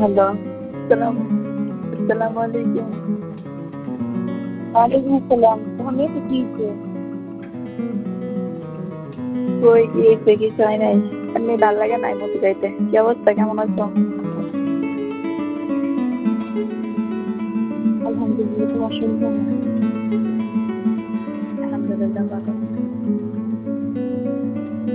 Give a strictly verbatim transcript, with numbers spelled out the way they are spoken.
Hello, আসসালাম আসসালামু আলাইকুম। ওয়ালাইকুম আসসালাম। তোমার মেয়েটা কি হইছে? কই কি হইছে? কিছু হয় নাই। এমনি ভাল লাগে নাই মতি যাইতে। কি অবস্থা? কেমন আছো? আলহামদুলিল্লাহ। তোমার শরীর কেমন?